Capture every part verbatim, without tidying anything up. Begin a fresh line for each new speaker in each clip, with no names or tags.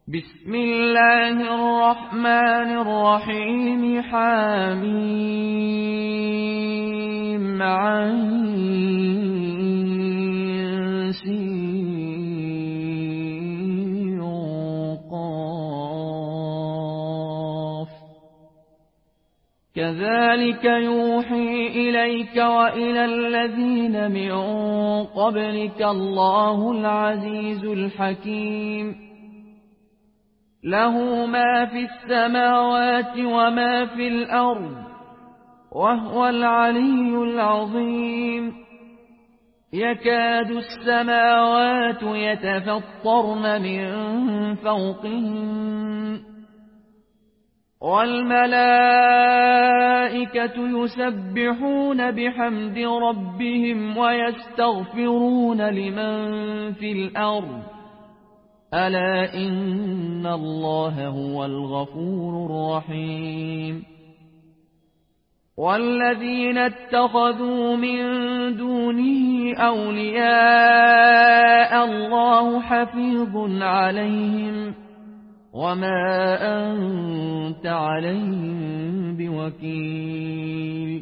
بسم الله الرحمن الرحيم حميم عين سين قاف كذلك يوحي إليك وإلى الذين من قبلك الله العزيز الحكيم له ما في السماوات وما في الأرض وهو العلي العظيم يكاد السماوات يتفطرن من فوقهم والملائكة يسبحون بحمد ربهم ويستغفرون لمن في الأرض ألا إن الله هو الغفور الرحيم والذين اتخذوا من دونه أولياء الله حفيظ عليهم وما أنت عليهم بوكيل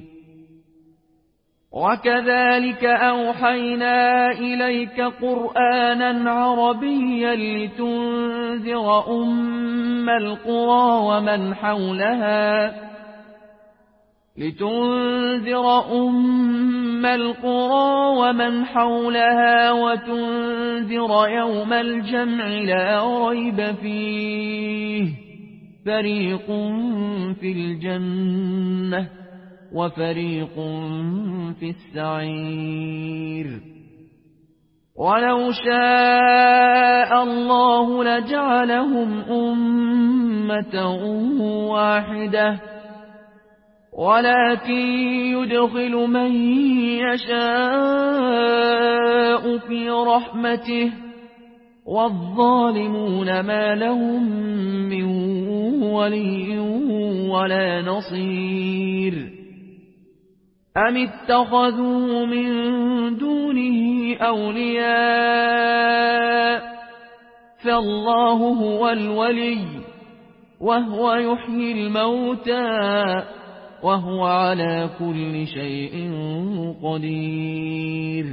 وكذلك أوحينا إليك قرآنا عربيا لتنذر أم القرى ومن حولها لتنذر أم القرى ومن حولها وتنذر يوم الجمع لا ريب فيه فريق في الجنة وفريق في السعير ولو شاء الله لجعلهم أمة واحدة ولكن يدخل من يشاء في رحمته والظالمون ما لهم من ولي ولا نصير أم اتخذوا من دونه أولياء فالله هو الولي وهو يحيي الموتى وهو على كل شيء قدير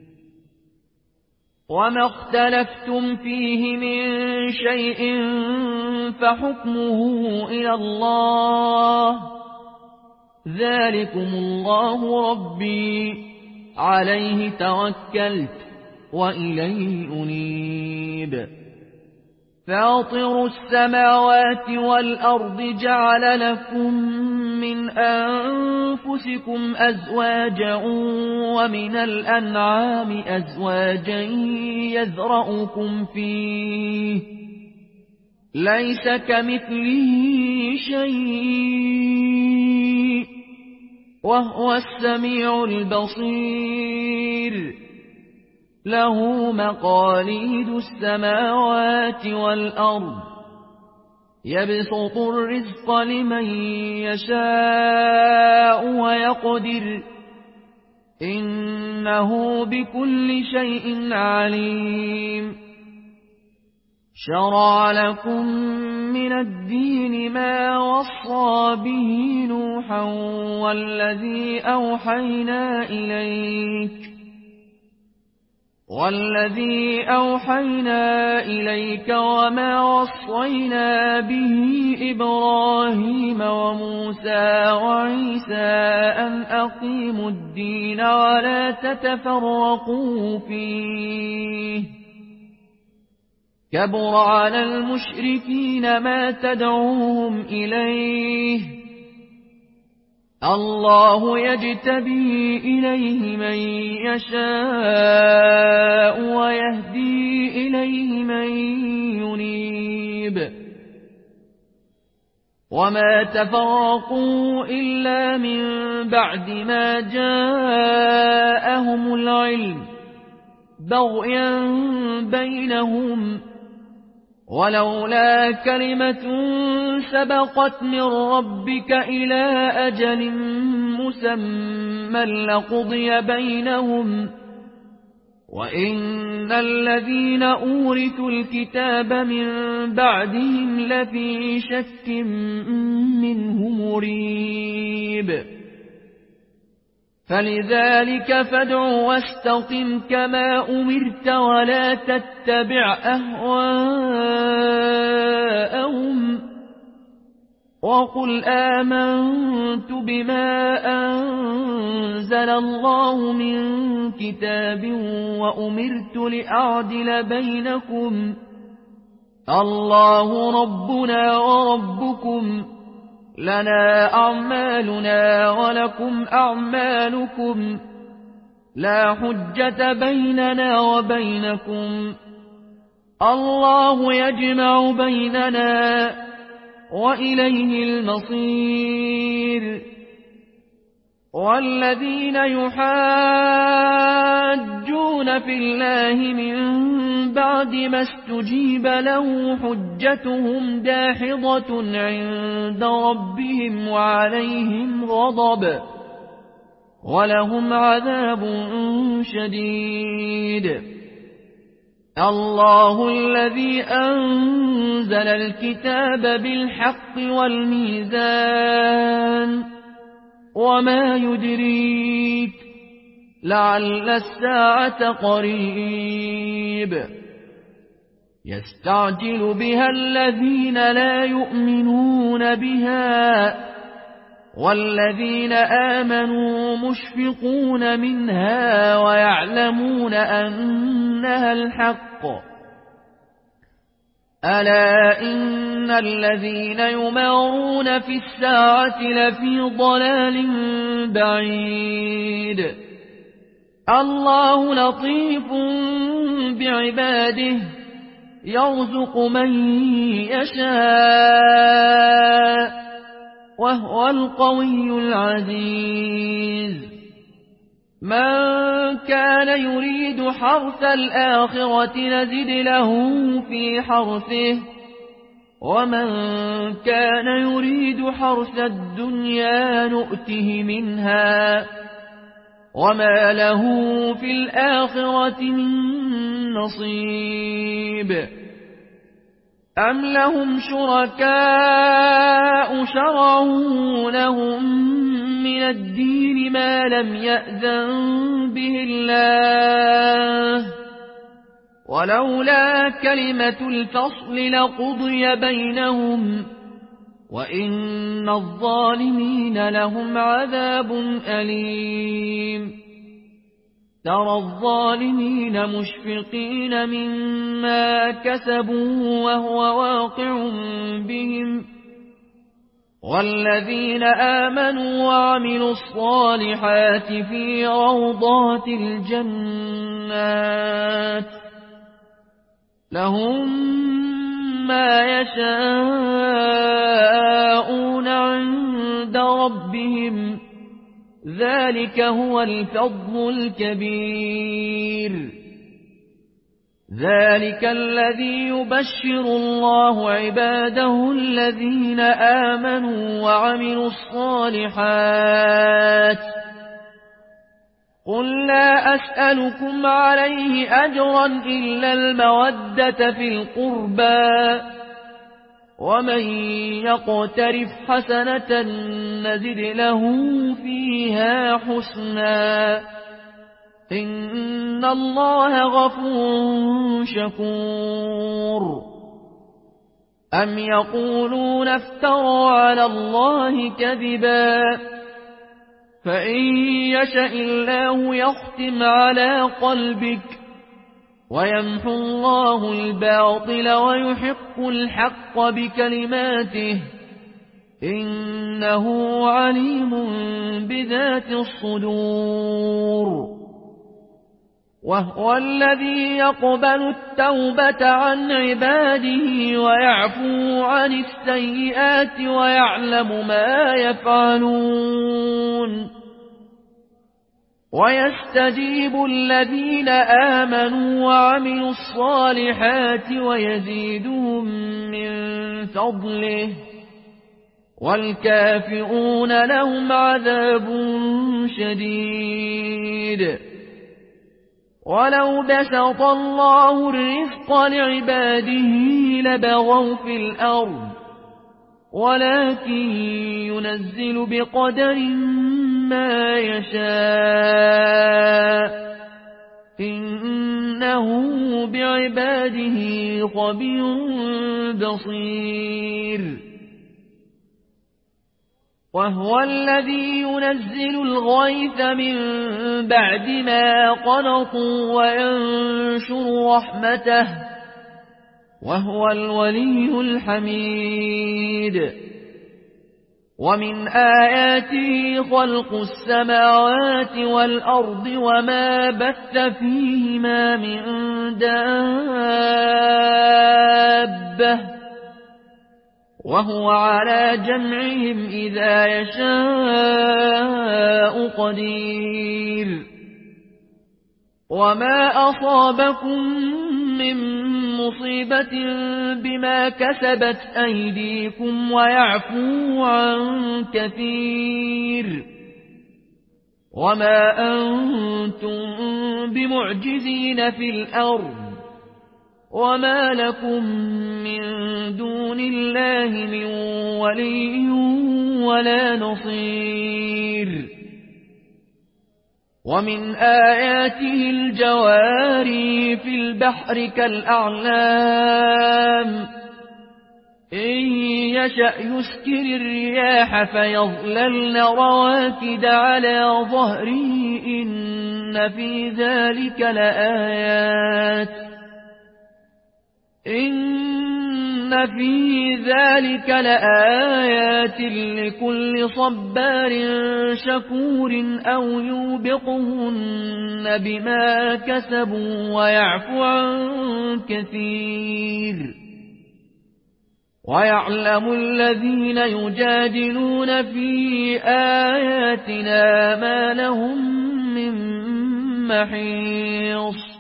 وما اختلفتم فيه من شيء فحكمه إلى الله ذلكم الله ربي عليه توكلت وإليه أنيب فاطر السماوات والأرض جعل لكم من أنفسكم أزواجا ومن الأنعام أزواجا يذرأكم فيه ليس كمثله شيء وهو السميع البصير له مقاليد السماوات والأرض يبسط الرزق لمن يشاء ويقدر إنه بكل شيء عليم شرع لكم من الدين ما وصى به نوحا والذي أوحينا إليك والذي أوحينا إليك وما وصينا به إبراهيم وموسى وعيسى أن أقيموا الدين ولا تتفرقوا فيه كبر على المشركين ما تدعوهم إليه الله يجتبي إليه من يشاء ويهدي إليه من ينيب وما تفرقوا إلا من بعد ما جاءهم العلم بغيا بينهم ولولا كلمة سبقت من ربك إلى أجل مسمى لقضي بينهم وإن الذين أورثوا الكتاب من بعدهم لفي شك منه مريب فلذلك فادع واستقم كما أمرت ولا تتبع أهواءهم وقل آمنت بما أنزل الله من كتاب وأمرت لأعدل بينكم الله ربنا وربكم لنا أعمالنا ولكم أعمالكم لا حجة بيننا وبينكم الله يجمع بيننا وإليه المصير والذين يحاجون في الله من بعد ما استجيب له حجتهم داحضة عند ربهم وعليهم غضب ولهم عذاب شديد الله الذي أنزل الكتاب بالحق والميزان وما يدريك لعل الساعة قريب يستعجل بها الذين لا يؤمنون بها والذين آمنوا مشفقون منها ويعلمون أنها الحق ألا إن الذين يمارون في الساعة لفي ضلال بعيد الله لطيف بعباده يرزق من يشاء وهو القوي العزيز من كان يريد حرث الآخرة نزد له في حرثه ومن كان يريد حرث الدنيا نؤته منها وما له في الآخرة من نصيب أم لهم شركاء شرعوا لهم من الدين ما لم يأذن به الله ولولا كلمة الفصل لقضي بينهم وإن الظالمين لهم عذاب أليم ترى الظالمين مشفقين مما كسبوا وهو واقع بهم والذين آمنوا وعملوا الصالحات في روضات الجنات لهم ما يشاءون عند ربهم ذلك هو الفضل الكبير ذلك الذي يبشر الله عباده الذين آمنوا وعملوا الصالحات قل لا أسألكم عليه أجرا إلا المودة في القربى ومن يقترف حسنة نزد له فيها حسنا إن الله غفور شكور أم يقولون افتروا على الله كذبا فإن يشأ الله يختم على قلبك ويمحو الله الباطل ويحق الحق بكلماته إنه عليم بذات الصدور وهو الذي يقبل التوبة عن عباده ويعفو عن السيئات ويعلم ما يفعلون ويستجيب الذين آمنوا وعملوا الصالحات ويزيدهم من فضله والكافرون لهم عذاب شديد ولو بسط الله الرزق لعباده لبغوا في الأرض ولكن ينزل بقدر ما يشاء إنه بعباده خبير بصير وهو الذي ينزل الغيث من بعد ما قنطوا وينشر رحمته وهو الولي الحميد ومن آياته خلق السماوات والأرض وما بث فيهما من دابة وهو على جمعهم إذا يشاء قدير وما أصابكم من مصيبة بما كسبت أيديكم ويعفو عن كثير وما أنتم بمعجزين في الأرض وما لكم من دون الله من ولي ولا نصير ومن آياته الجواري في البحر كالأعلام إن يشأ يسكر الرياح فيظللن رواكد على ظهره إن في ذلك لآيات إن في ذلك لآيات لكل صبار شكور أو يوبقهن بما كسبوا ويعفو عن كثير ويعلم الذين يجادلون في آياتنا ما لهم من محيص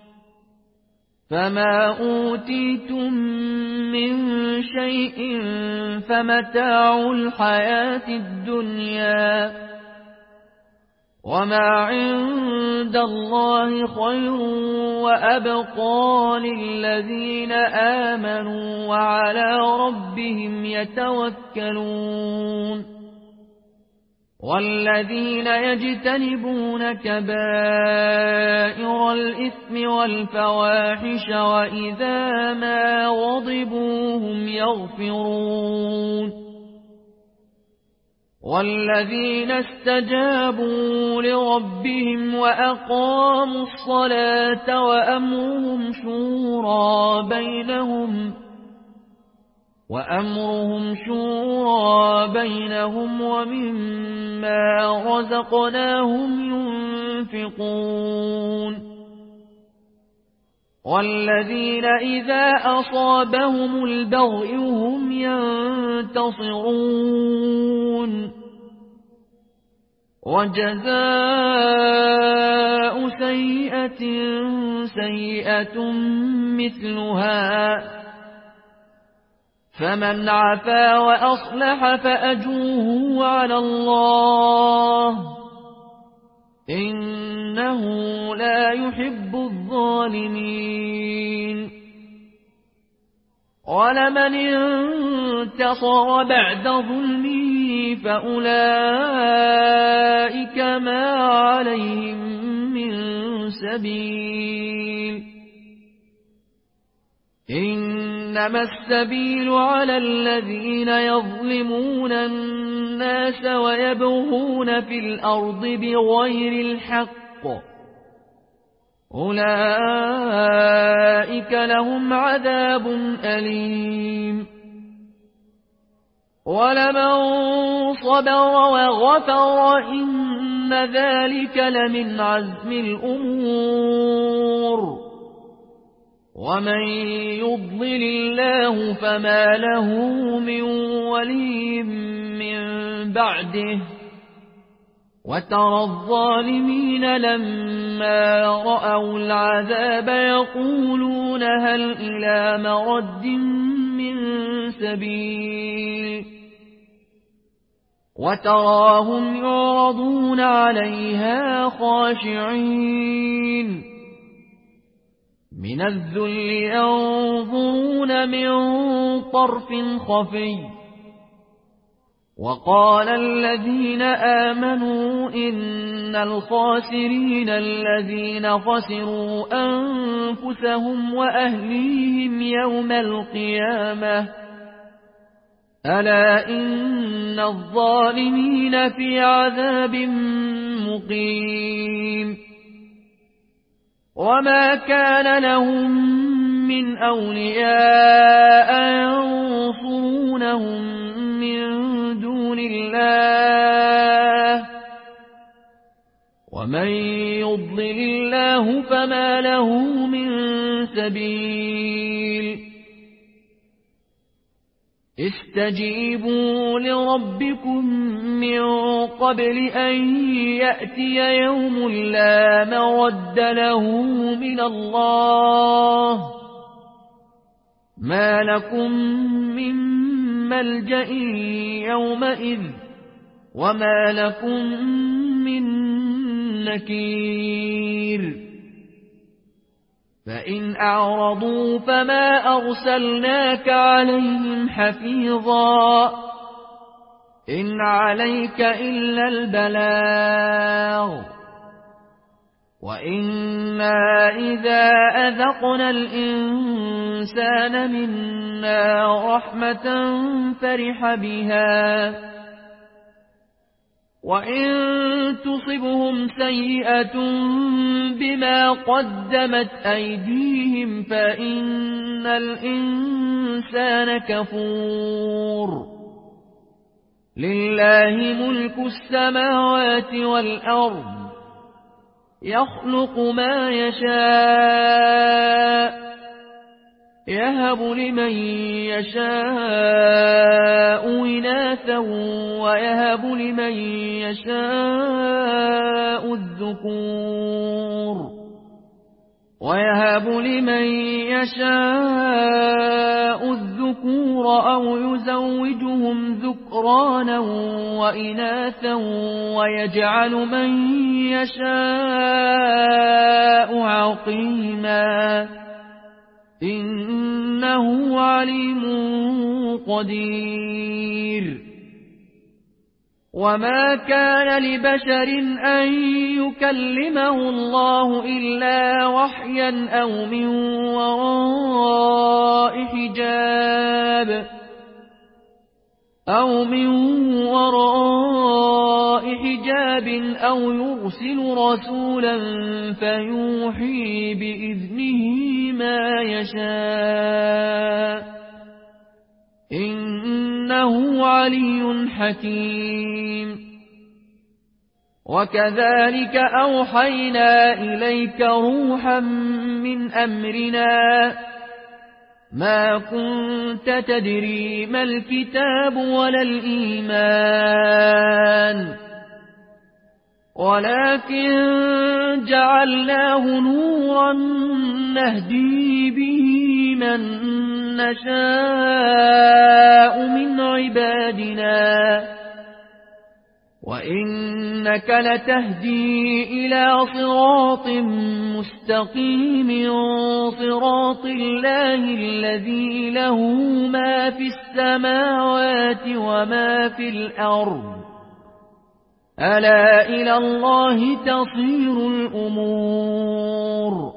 فما أوتيتم من شيء فمتاع الحياة الدنيا وما عند الله خير وأبقى للذين آمنوا وعلى ربهم يتوكلون والذين يجتنبون كبائر الإثم والفواحش وإذا ما غضبوا هم يغفرون والذين استجابوا لربهم وأقاموا الصلاة وأمرهم شورى بينهم وأمرهم شورى بينهم ومما رزقناهم ينفقون والذين إذا أصابهم البغي هم ينتصرون وجزاء سيئة سيئة مثلها فمن عفا وأصلح فأجره على الله إنه لا يحب الظالمين ولمن انتصر بعد ظلمه فأولئك ما عليهم من سبيل إنما السبيل على الذين يظلمون الناس ويبغون في الأرض بغير الحق أولئك لهم عذاب أليم ولمن صبر وغفر إن ذلك لمن عزم الأمور ومن يضلل الله فما له من ولي من بعده وترى الظالمين لما رأوا العذاب يقولون هل إلى مرد من سبيل وتراهم يعرضون عليها خاشعين من الذل ينظرون من طرف خفي. وقال الذين آمنوا إن الخاسرين الذين خسروا أنفسهم وأهليهم يوم القيامة ألا إن الظالمين في عذاب مقيم. وما كان لهم من أولياء ينصرونهم من دون الله ومن يضلل الله فما له من سبيل. استجيبوا لربكم من قبل أن يأتي يوم لا مرد له من الله ما لكم من ملجأ يومئذ وما لكم من نكير. فإن أعرضوا فما أرسلناك عليهم حفيظا إن عليك إلا البلاغ وإنا إذا أذقنا الإنسان منا رحمة فرح بها وإن تصبهم سيئة بما قدمت أيديهم فإن الإنسان كفور. لله ملك السماوات والأرض يخلق ما يشاء يهب لمن يشاء إناثا ويهب لمن يشاء الذكور ويهب لمن يشاء الذكور أو يزوجهم ذكرانا وإناثا ويجعل من يشاء عقيما إنه عليم قدير. وما كان لبشر أن يكلمه الله إلا وحيا أو من وراء حجاب أو من وراء حجاب أو يرسل رسولا فيوحي بإذنه ما يشاء إنه علي حكيم. وكذلك أوحينا إليك روحا من أمرنا ما كنت تدري ما الكتاب ولا الإيمان ولكن جعلناه نورا نهدي به من نشاء من عبادنا وإنك لتهدي إلى صراط مستقيم صراط الله الذي له ما في السماوات وما في الأرض ألا إلى الله تصير الأمور.